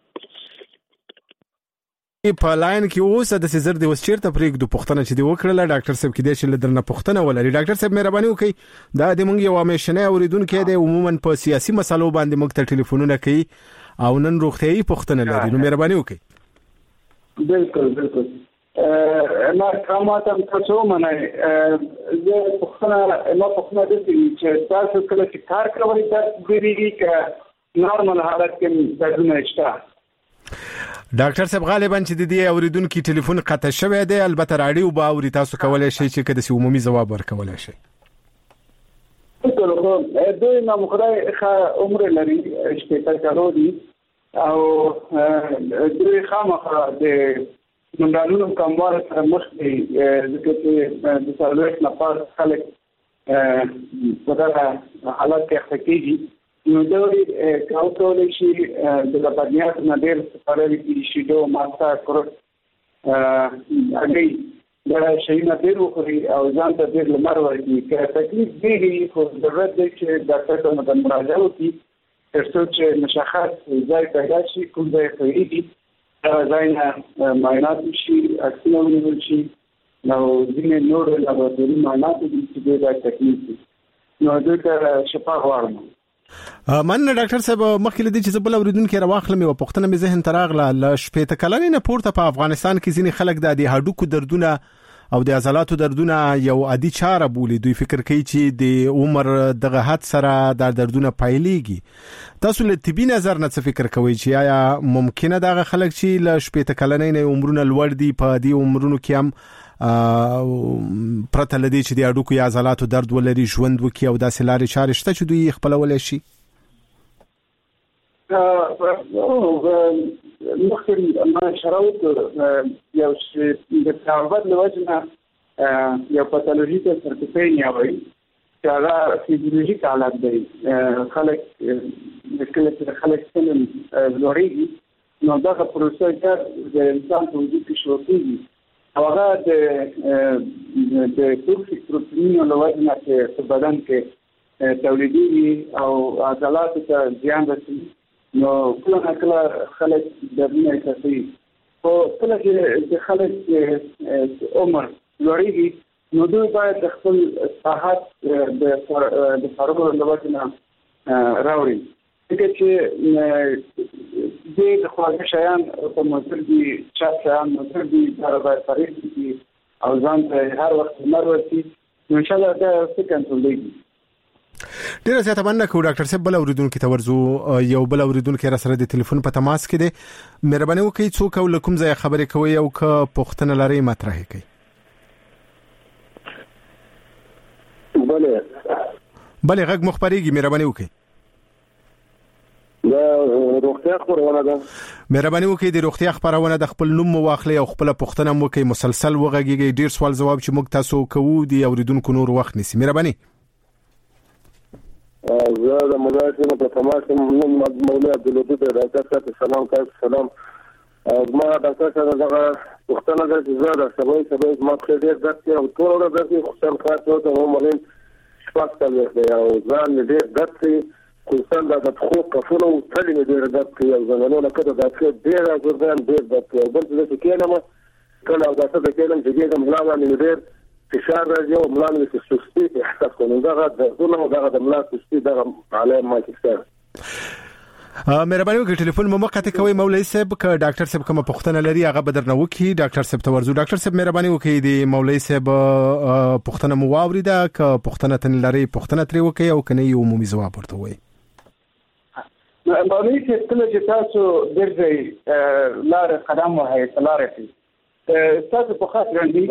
په لاین کې اوسه د سزر د وسچرته پرېږدو پښتنه چې دی وکړه ډاکټر صاحب کې دی چې لدرنه پښتنه ولري. ډاکټر صاحب مهرباني وکړئ دا د مونږ یو همیشنه اوریدونکو دی عموما په سیاسي مسلو باندې موږ ته ټلیفونونه کوي او نن روغتيایي پښتنه لري نو مهرباني وکړئ. بالکل ما کومه تاسو منه زه پښتنه د دې چې تاسو کله چې کار کوي دا ګریږي ک نورمال حالت کې بدلون شته. ډاکټر صاحب غالبا چې د دې اوریدونکو ټلیفون قطع شوی دی البته راډیو با اوري تاسو کولای شئ چې کده سي عمومي جواب ورکولای شئ. بالکل دوی نو مخدای عمر لري شپږ کالو دي او دوی خامخا د منډالونو کوموار سره مخ دي ځکه چې د سالوټ نه پاس خلک په دا حالت کې اخته نو دوی کاوټول شي د لپاره نه ډېر سپارل کې شي دوه ماستا کور اګي دا شي نه ډېر وکړي او ځان ته ډېر لمر ورکړي که تکلیف دی خو ضرورت دی چې ډاکټر ته مراجعه وکړي ترڅو چې مشخص ځای پیدا شي کوم ځای خېږي دا ځای نه معاینات شي اکسونه ونیول شي نو ځینې نور لابراتواري معاینات دي چې دا تکلیف دي نو دوی ته شفا غواړم. من ډاکټر صاحب مخکې لدی چې زبل اوریدونکو راوخلم او پښتنه مې ذهن تراغله ل شپې تکلنې نه پورته په افغانستان کې ځینې خلک د هډوکو دردونه او د عضلاتو دردونه یو عادي چاره بولي دوی فکر کوي چې د عمر دغه حد سره د دردونه پایلېږي. تاسو له طبي نظر نه څه فکر کوئ چې آیا ممکنه دغه خلک چې ل شپې تکلنې نه عمرونه لوړ دي په دې عمرونو کې هم پرته لدی چې د هډوکو یا عضلاتو درد ولري ژوند وکي او داسې لارې چارې شته چې دوی خپلول شي؟ مخکې ما شراوت یو چې د تعرض لوجنه یو پاتولوژیک سرټیفاینیا وایي چې هغه فیزیولوژیک حالت دی خلک خلک څنګه لوريږي نو دا پروسه د انسان په وجود کې شروع کیږي او هغه د توکسیک پروتینونو لوجنه چې په بدن کې تولیدېږي او عضلات ته زیان رسوي نو کله خلک درنه کوي او کله چې خلک عمر لوړیږي نو دوی باید خپل صحت د فارغ لوجنه راوړي چې د خواږه شیان په موثر دي چې شیان موثر دي دا باید فرید دي او ځان ته هر وخت مرورتي نو ان شاء الله دا څه کنټرولېږي. ډیره زیاته مننه کوم ډاکټر صاحب بل اوریدونکو ته ورزو یو بل اوریدونکو را سره د ټلیفون په تماس کې دي مهرباني وکړئ څوک او کوم ځای خبرې کوي او که پښتنه لري مطرح کړئ. بله غږ مخبريږي مهرباني وکړئ. دا روغتیا خبرونه ده مهرباني وکړئ د روغتیا خبرونه د خپل نوم واخلئ او خپل پښتنه مو کوي مسلسل وغږیږي ډیر سوال جواب چې موږ تاسو کوو دی اوریدونکو نور وخت نسی مهرباني. زه د مزاحمت په تماس نوم مولا عبدالودود ډاکټر صاحب سلام تاسو سلام ما ډاکټر صاحب دغه وختونه د زړه سبا ما خېډه درته او ټول ورځ د خوشحال خاطر ته مولین شپږ کال دی او ځان دې درته کوستان د خو کفونو تللی ډیر درد کوي او زنګونو لکه د ډیر ځوردان ډیر درد کوي بل څه کېنه کله او دا څه کېنم چې دې ملا باندې ډیر فشار راځي او ملا مې سستی احساس کوم دا د ملا سستی دا علامه ما کیسه مهرباني وکړئ ټلیفون مو مقطع کوي مولوي صاحب ک ډاکټر صاحب کوم پوښتنه لري هغه بدرنه وکي ډاکټر صاحب ته ورزو ډاکټر صاحب مهرباني وکړئ د مولوي صاحب پوښتنه مو واوریده ک پوښتنه تن لري پوښتنه ترې وکي او کنه یو عمومي جواب ورته وي مولوي صاحب کله چې تاسو درځي لار قدم وهي تلارتي تاسو په خاطر دی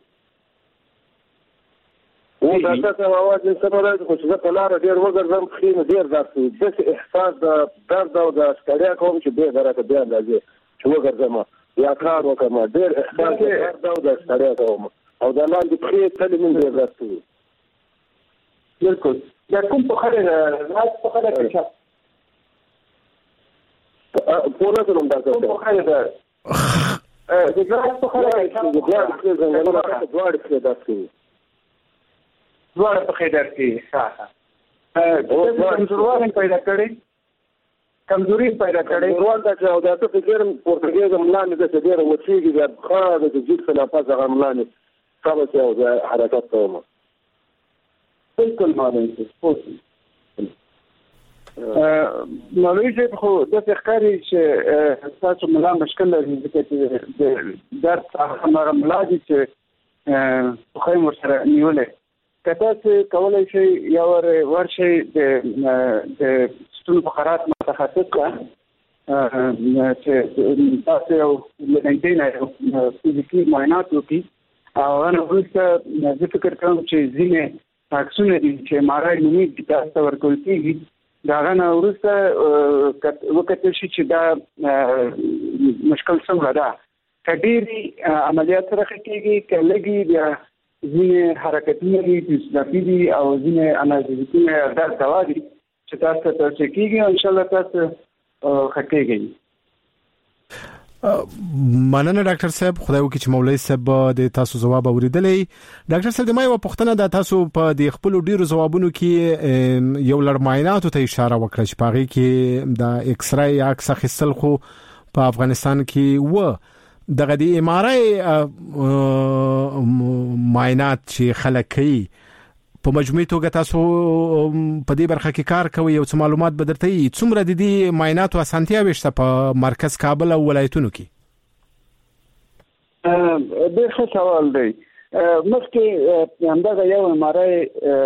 و دا تاسو اواز یې سره چې په لار ډیر وګرځم خین ډیر درته د احساس د درد او د ستړیا کوم چې به درته بیان راځي چې وګرځم یا کار وکم ډیر احساس د درد او د ستړیا کوم او د لاندې په تل من ډیر درته بالکل دا کوم په خاطر راځ په خاطر کې په نظر هم دا په خاطر د ګلاس په خاطر دوار په خیدر کې ښه کمزوري پیدا کړي روان دا چې او دا ته فکر پورتګیز ملانه د ډېر وڅېږي د خاصه د جګ نه پاتې غملانه سبا چې او حرکت کوم بالکل مالوي مالوي چې خو د ښکاری چې تاسو ملا مشکل لري چې د درد هغه ملادي چې خو یې سره نیولې کته چې کولای شي یا ورشي د ستونو فقرات متخصص چې تاسو یو لنډینه فزیکی معاینات وکړي او انا وروسته زه فکر کوم چې ځینې عکسونه دي چې مارای نومي تاسو ورکول کېږي دا غنه وروسته وکړئ چې دا مشکل څنګه ده کډيري عملیات سره کېږي کلهږي بیا ځینې حرکتونه دي فزیوتراپي دي او ځینې انالجیکونه دا دوا دي چې تاسو ته کېږي او ان شاء الله تاسو ښه مننه ډاکټر صاحب خدای وکړي چې مولوي صاحب د تاسو جواب اوریدلې ډاکټر صاحب د ما یو پوښتنه د تاسو په د خپل ډیرو جوابونو کې یو لړ معایناتو ته اشاره وکړه چې پاره کې د ایکس راي عکس اخیستل خو په افغانستان کې و دغه د ام ار آی معاینات چې خلک کوي په مجموعي توګه تاسو په دې برخه کې کار کوي او څه معلومات به درته یي څومره د دې معایناتو اسانتیا وشته په مرکز کابل او ولایتونو کې ډېر ښه سوال دی مخکې همدغه یو ام ار آی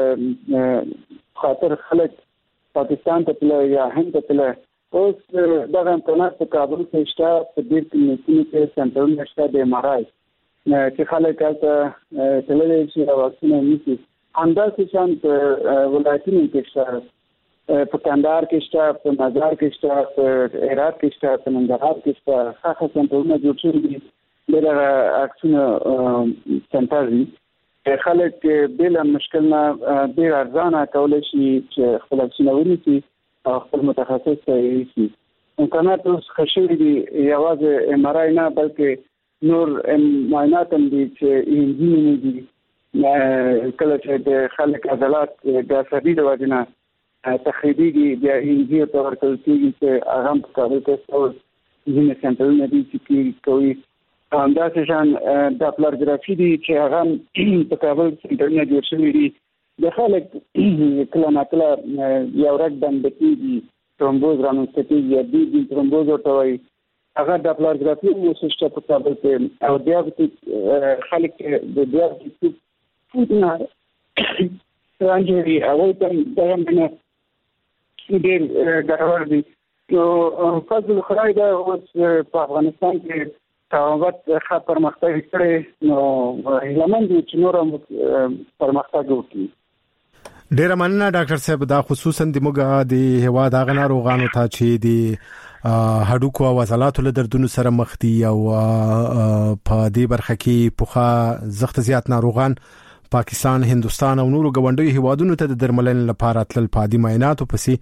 خاطر خلک پاکستان ته تلل یا هند ته تلل اوس دغه امکانات په کابل کې شته په دې کې سنټرونه شته د ام ار آی چې خلک هلته تللی شي او واکسین نیسي همداسې شان په ولایتونو کې شته په کندهار کې شته په مزار کې شته په هرات کې شته په ننګرهار کې شته ښه سنټرونه جوړ شوي دي دغه عکسونه سنټر دي خلک بلا مشکل نه ډېر ارزانه کولی شي چې خپل عکسونه ونیسي او خپل متخصص ته یې امکانات اوس ښه شوي دي یوازې ام ار آی نه بلکې نور معاینات هم دي چې انجینونه دي کله چې د خلک عضلات د عصبي د وجه نه تخریبېږي بیا انجیو ته ورکول کېږي چې هغه په کابل کې ځینې سنټرونه دي چې کوي همداسې شان د پلارګرافي دي چې هغه په کابل سنټرونه جوړ شوي دي د خلک کله ناکله یو رګ بند کېږي ترومبوز رامنځته کېږي یا دي ترومبوز ورته وایي هغه د پلارګرافي موسسه په کابل کې او دیابتیک خلک د دیابتیک فوتنه رانجوري او دغه نه ډېر ګټور دي نو فضل خدای دا اوس په افغانستان کې تاوت ښه پرمختګ کړی نو هیله مند چې نور پرمختګ وکړي ډیر مننه ډاکټر صاحب دا خصوصا د موږ د هوا د غناروغانو ته چې د هډوکو او عضلاتو له دردونو سره مخ دي او په دې برخه کې پوخا زخت زیات ناروغان پاکستان، هندستان او نورو ګوندونو هیوادونو ته د درملنې لپاره تلل پادي معاینات او پسې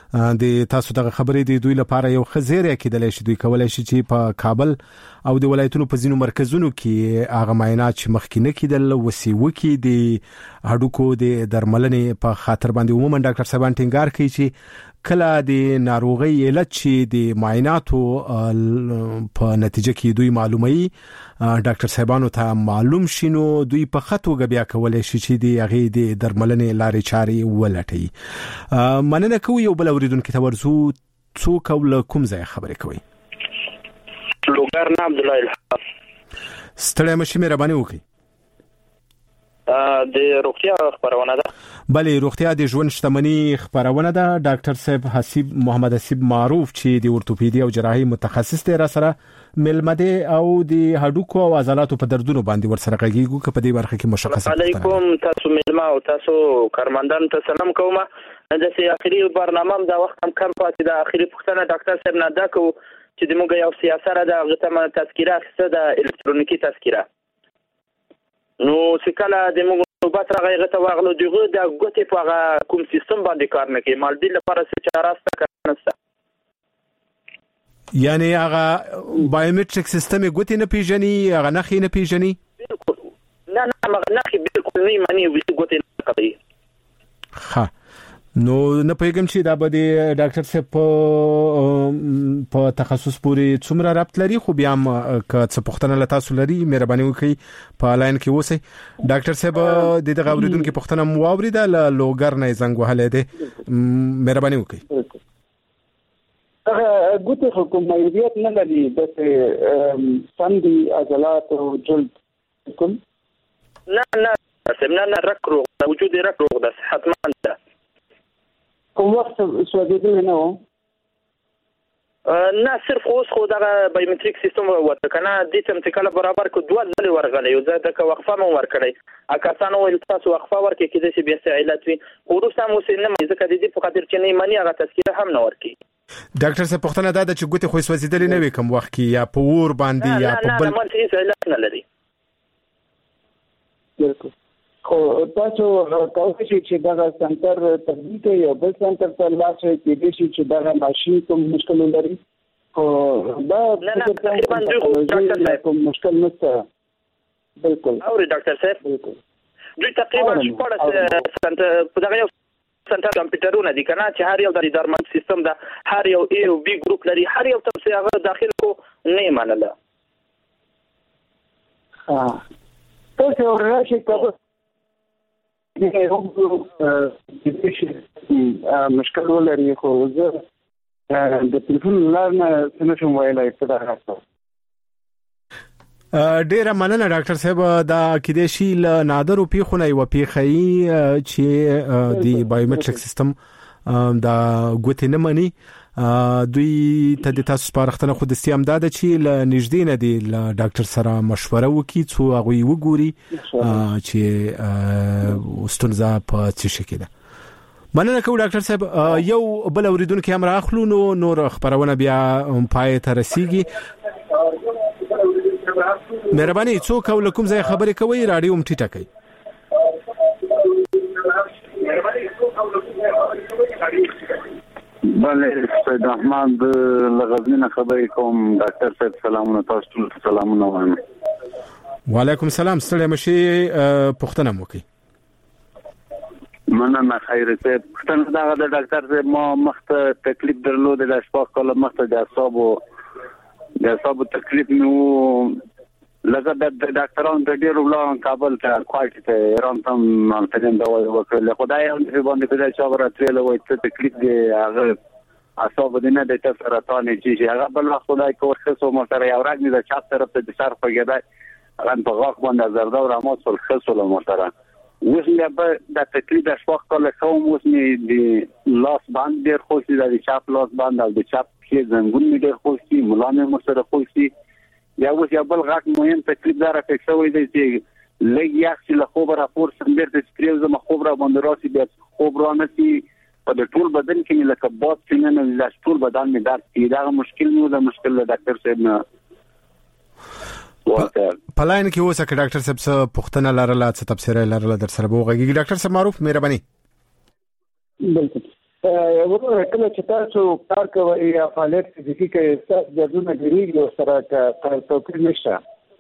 د تاسو دغه خبرې د دوی لپاره یو خزيره کېدل شي. دوی کولای شي چې په کابل او د ولایتونو په ځینو مرکزونو کې هغه معاینات چې مخکینه کېدل وسیو کې د هډوکو د درملنې په خاطر باندې عموما ډاکټر صاحب ټینګار کوي چې کله د ناروغي علت چې د معایناتو په نتیجه کې دوی معلومي ډاکټر صاحبانو ته معلوم شینو دوی په خطو غبیا کولای شي چې د هغه د درملنې لارې چارې ولټي. مننه کوي یو بل اوریدونکو ته ورزو څوک او کوم ځای خبرې کوي؟ لوګر نه عبد الله الحاف. ستړی مشه مهرباني وکړئ. د روغتیا خبرونه ده. بلې روغتیا د ژوند شتمنۍ خبرونه ده. ډاکټر صاحب حسیب محمد حسیب معروف چې د اورتوپیدي او جراحي متخصص دی را سره ملمده او د هډوکو او عضلاتو په دردونو باندې ورسره غږیږو که په دې برخه کې مشخصه. علیکم تاسو ملما او تاسو کارمندان ته سلام کوم. د سي اخري برنامه دا وخت هم کم پاتې د اخري پښتنه ډاکټر صاحب نه دا کو چې د موږ یو سیاست را د غته تذکره اخیسته د الکترونیکی تذکره نو سکاله د موږ نوبت راغی غته واغلو دغه د غوتې په هغه کوم سیستم باندې کار نه کوي مال دې لپاره څه چاره ست کنه. یعنی هغه بایومټریک سیستم غوتې نه پیژني هغه نه خې نه پیژني؟ نه نه بالکل نه معنی وي غوتې نه کوي. ها نو نه پیغام چې دا به د ډاکټر صاحب په تخصص پورې څومره رابط لري خو بیا هم که څه پوښتنه لته سو لري مهرباني وکړئ په لاین کې اوسئ. ډاکټر صاحب د دغه اوریدونکو پوښتنه مو واورېده له لوګر نه زنګ وهلې ده مهرباني وکړئ. ګوتې حکومت مایلیت نه لري د سندي عضلات او جلد کوم نه سمنا رکرو وجود رکرو د صحتمند ده کوم وخت سوځیدل نه و نه صرف اوس خو دا بایومټریک سیستم وته کنه د تم تکاله برابر کو دوه ځله ورغلی یو ځکه که وقفه مو ورکړی اکاسانو ول تاسو وقفه ورکې کېدې چې بیا علت وي ورسته مو سینه مې ځکه د دې په خاطر چې نه مانی هغه تذکره هم نه ورکې. ډاکټر صاحب پوښتنه دا چې ګوتې خو سوځیدل نه وي کوم وخت کې یا په ور باندې یا په بل نه هیڅ علت نه لري. خو تاسو کولی شئ چې دا سنټر تدبیر کوي او بل سنټر ته لاړ شئ چې دا ماشين کوم مشکل لري خو دا کوم مشکل نشته. بالکل او ډاکټر صاحب دوی تقریبا شپږ سنټر په دغه یو سنټر کمپیوټرونه دي کنه چې هر یو د درمل سیستم دا هر یو ای او بی ګروپ لري هر یو تاسو هغه داخل کو نه منله. تاسو ورشي کوم مشکل ولري خو زه د تلیفون لارنه سمشم ویلای په دغه حالت. ډیره مننه ډاکټر صاحب دا کېدې شي ل نادرو پیښونه یو پیښي چې د بایومټریک سیستم دا ګوتې نه مني دوی ته د تاسو سپارښتنه خو د سیام دا ده چې ل نږدې نه دی ل ډاکټر سره مشوره وکړي څو هغه وګوري چې ستونزه په څه شکل ده. مننه کوم ډاکټر صاحب. یو بل اوریدونکو هم راخلو نور خبرونه بیا پای ته رسیږي. مهرباني څوک او کوم ځای خبرې کوي رادیو هم ټیټه کوي. بله سید احمد لغزنی خبرې کوم. ډاکټر صاحب سلامونه تاسو ټول سلامونه وایم. وعلیکم السلام. ستړي مشي پوښتنه مو کوي. مننه خیر صاحب. پښتنه دا د ډاکټر صاحب ما مخته تکلیف درلود د شپږ کال مخته د اعصابو تکلیف نو لکه د ډاکټرانو د ډیرو ولاړ کابل ته کوټه ته ایران ته مالتين دا وکړل خدای هم په باندې په چا ورته وای ته تکلیف دی هغه اعصاب دې نه د سرطان چې هغه بل وخت خدای کوښښ سو متره یو راګ د چا طرف ته د سر خوګیدای هغه په غاښ باندې زردا او راموس ول خصل متره اوس مې به د تکلیف د شپږ کال کوم اوس مې د لاس باندې ډیر خوشي د چاپ لاس باندې او د چاپ کې زنګون مې ډیر خوشي ملامه مو سره خوشي یا اوس یو بل غاټ مهم تکلیف دار فکسوي دی چې لګي اخلي له خوب راپور سندر د سکریو زما خوب را باندې راسي بیا خوب را نسی په د ټول بدن کې لکه باد څنګه نه لاس ټول بدن مې درد کی دا مشکل نو دا مشکل د ډاکټر صاحب نه پلاین کې اوسه کې ډاکټر صاحب څه پوښتنه لرله څه تفسیر لرله در سره بوغږي ډاکټر صاحب معروف مهرباني. بالکل ورته کله چې تاسو کار کوئ یا فعالیت فزیکي کوئ تاسو د دونه ډیریږي او سره توپیر نشته.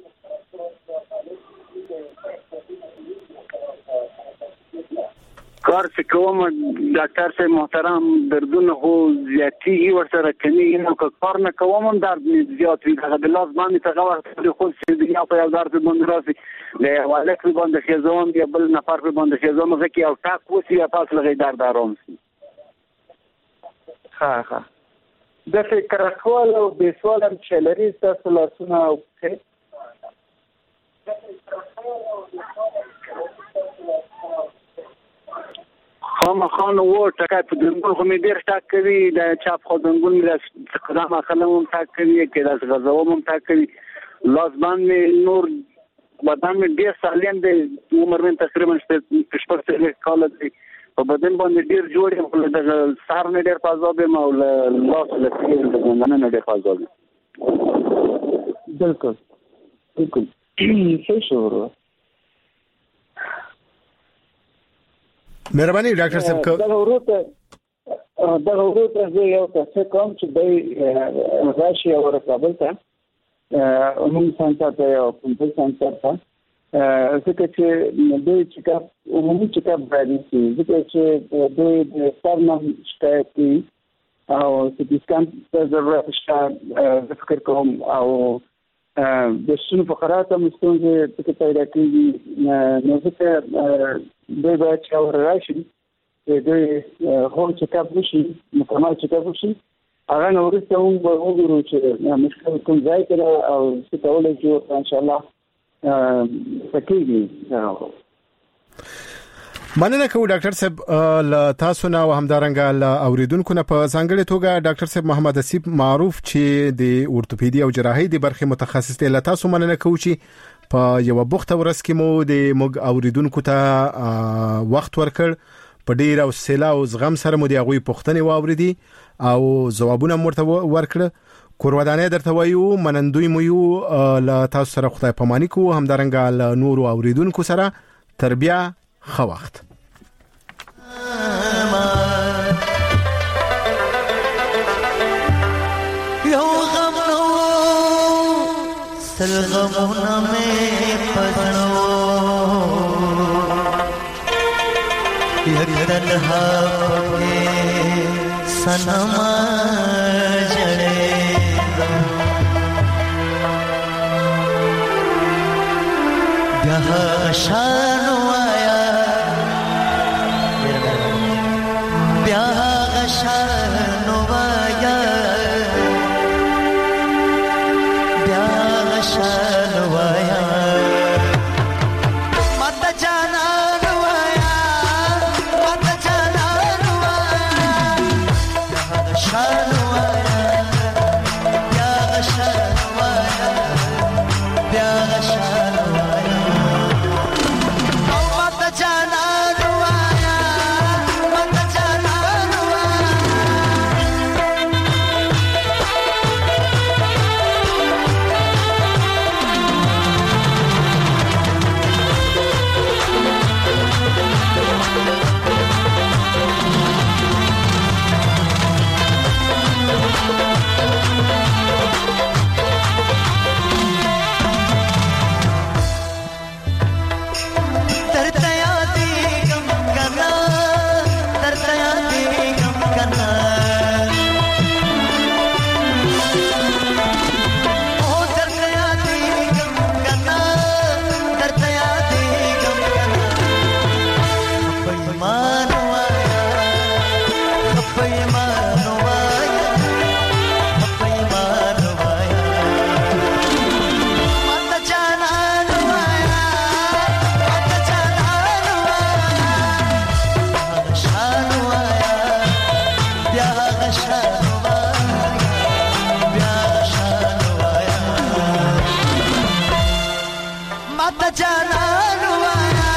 کار چې کوم ډاکټر صاحب محترم دردونه هو زیاتیږي ورسره کمیږي نو کار نه کوم هم درد زیات وي هغه د لاس باندې څنګه ورته خو چې دنیا په یو درد باندې راځي له والک باندې خزوم یا بل نفر په باندې خزوم غږی او ټاک وسی یا تاسو لږ درد آرام شي. ها د فکر کول او د سوال چې لري تاسو لاسونه او خان وو ټکای په دنګل خو مې ډیر ټاک کوي د چاپ خو دنګل مې قدم اخلم ټاک کوي کې د غزوم ټاک کوي لاس باندې نور بدن مې ډیر سالم دی عمر مې تقریبا 14 کال دی په بدن باندې ډیر جوړ یم د سار نه ډیر فازاب ما او لاس له فیر د نه ډیر فازاب بالکل څه شروع. مهرباني ډاکټر صاحب دا وروته زه یو څه کوم چې د راشي او رسابل ته عموم سنټر ته او پنځه سنټر ته ځکه چې د چیکاپ عمومي چیکاپ باندې چې د سرنم شکایت او سټي سکان ته ضرورت شته ذکر کوم او د شنو فقرات مستونزه چې پیدا کیږي نو ځکه د باچ او راشي د هول چیکاپ وشي مکمل چیکاپ وشي هغه نو ورته وګورو چې مشکل کوم ځای کې او څه کولای شو ان شاء الله تکیږي. مننه کوم ډاکټر صاحب ل تاسو نه او همدارنګه ل اوریدونکو نه په ځانګړي توګه ډاکټر صاحب محمد اسیب معروف چې د اورتوپیدي او جراحي د برخې متخصص دی. ل تاسو مننه کوم چې په یو بوخته ورځ کې مو د موږ اوریدونکو ته وخت ورکړ په ډیر او سلا او زغم سره مو د غوي پوښتنې واوریدي او ځوابونه مرته ورکړه. کورودانه درته وایو منندوی مو یو ل تاسو سره خدای پاماني کو همدارنګه ل نور اوریدونکو سره تربیه خو وخت. یو غم نو سلغمونه مې پزړو یک تنها پکې سنم جړې بیا شانو آیا بیا شانو آیا بیا شانو آیا مت جانا نوایا مت جانا نوایا بیا شانو آیا بیا شانو آیا بیا شانو آیا مت جانا نوایا